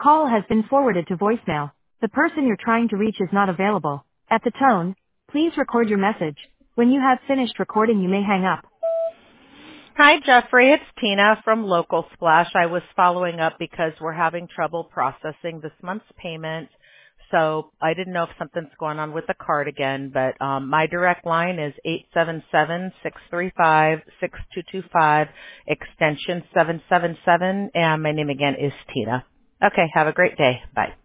call has been forwarded to voicemail. The person you're trying to reach is not available. At the tone, please record your message. When you have finished recording, you may hang up. Hi, Jeffrey. It's Tina from Local Splash. I was following up because we're having trouble processing this month's payment. So I didn't know if something's going on with the card again, but my direct line is 877-635-6225, extension 777, and my name again is Tina. Okay, have a great day. Bye.